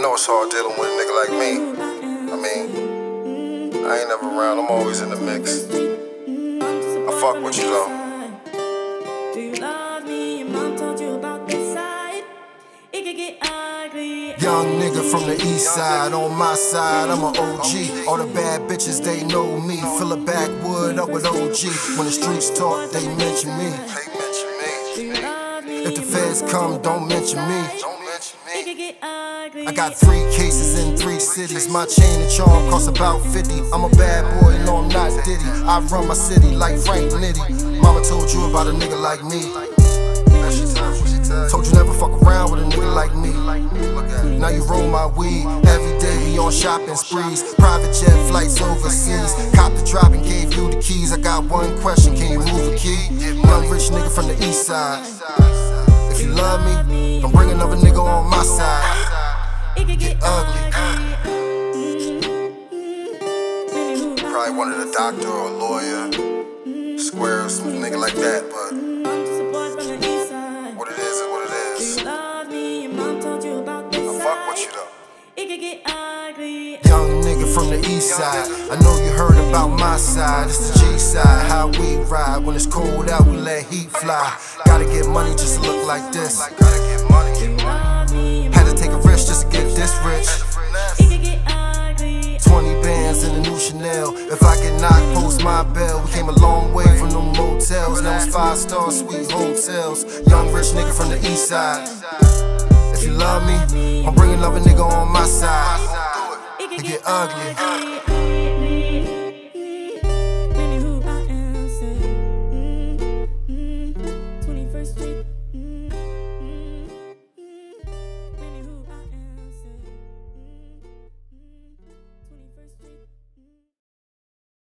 know it's hard dealing with a nigga like me. I mean, I ain't never around, I'm always in the mix. I fuck with you though. Do you love me? Your mom told you about this side. It could get ugly. Young nigga from the east side, on my side, I'm an OG. All the bad bitches, they know me. Fill a backwood up with OG. When the streets talk, they mention me. Do you love me? If the feds come, don't mention me. It could get ugly. I got 3 cases in 3 cities. My chain and charm cost about 50. I'm a bad boy, no I'm not Diddy. I run my city like Frank Nitty. Mama told you about a nigga like me. Told you never fuck around with a nigga like me. Now you roll my weed. Every day we on shopping sprees. Private jet flights overseas. Cop the drop and gave you the keys. I got one question, can you move a key? Young rich nigga from the east side. If you love me, don't bring another nigga on my side. It could get ugly. Probably wanted a doctor or a lawyer, square or some nigga like that, but what it is what it is. I fuck with you though. It could get ugly. Young nigga from the east side. I know you heard about my side. It's the G side, how we ride. When it's cold out, we let heat fly. Gotta get money just to look like this. Gotta get money. Had to take a risk just to get this rich. It could get ugly. 20 bands in the new Chanel. If I get knocked, post my bell. We came a long way from them motels. Now it's 5-star sweet hotels. Young rich nigga from the east side. If you love me, I'm bringing another nigga on my side. It could get ugly.